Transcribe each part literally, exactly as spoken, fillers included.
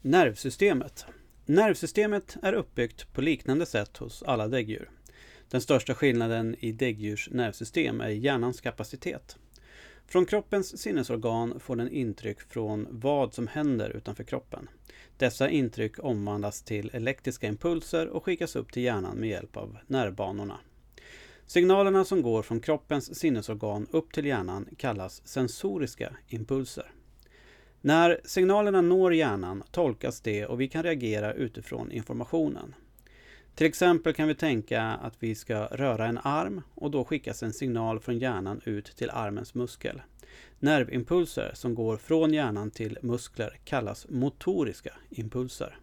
Nervsystemet. Nervsystemet är uppbyggt på liknande sätt hos alla däggdjur. Den största skillnaden i däggdjurs nervsystem är hjärnans kapacitet. Från kroppens sinnesorgan får den intryck från vad som händer utanför kroppen. Dessa intryck omvandlas till elektriska impulser och skickas upp till hjärnan med hjälp av nervbanorna. Signalerna som går från kroppens sinnesorgan upp till hjärnan kallas sensoriska impulser. När signalerna når hjärnan tolkas det och vi kan reagera utifrån informationen. Till exempel kan vi tänka att vi ska röra en arm och då skickas en signal från hjärnan ut till armens muskel. Nervimpulser som går från hjärnan till muskler kallas motoriska impulser.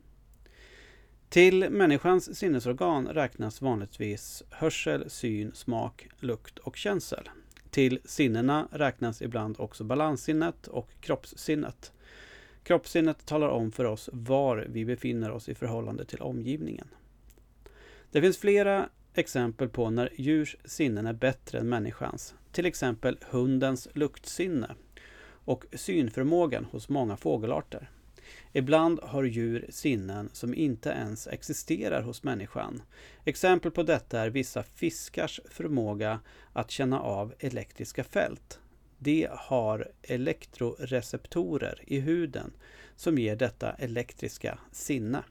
Till människans sinnesorgan räknas vanligtvis hörsel, syn, smak, lukt och känsel. Till sinnena räknas ibland också balanssinnet och kroppssinnet. Kroppssinnet talar om för oss var vi befinner oss i förhållande till omgivningen. Det finns flera exempel på när djurs sinnen är bättre än människans. Till exempel hundens luktsinne och synförmågan hos många fågelarter. Ibland har djur sinnen som inte ens existerar hos människan. Exempel på detta är vissa fiskars förmåga att känna av elektriska fält. De har elektroreceptorer i huden som ger detta elektriska sinne.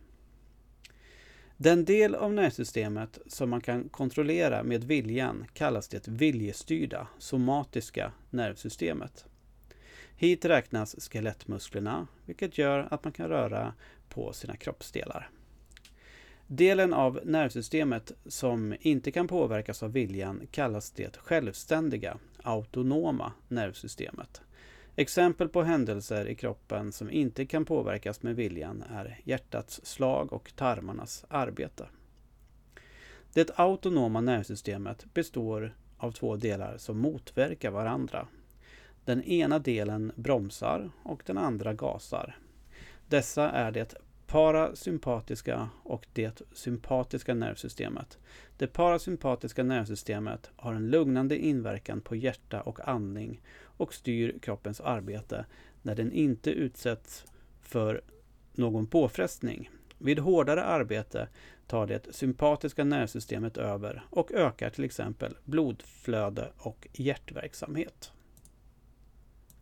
Den del av nervsystemet som man kan kontrollera med viljan kallas det viljestyrda, somatiska nervsystemet. Hit räknas skelettmusklerna, vilket gör att man kan röra på sina kroppsdelar. Delen av nervsystemet som inte kan påverkas av viljan kallas det självständiga, autonoma nervsystemet. Exempel på händelser i kroppen som inte kan påverkas med viljan är hjärtats slag och tarmarnas arbete. Det autonoma nervsystemet består av två delar som motverkar varandra. Den ena delen bromsar och den andra gasar. Dessa är det parasympatiska och det sympatiska nervsystemet. Det parasympatiska nervsystemet har en lugnande inverkan på hjärta och andning och styr kroppens arbete när den inte utsätts för någon påfrestning. Vid hårdare arbete tar det sympatiska nervsystemet över och ökar till exempel blodflöde och hjärtverksamhet.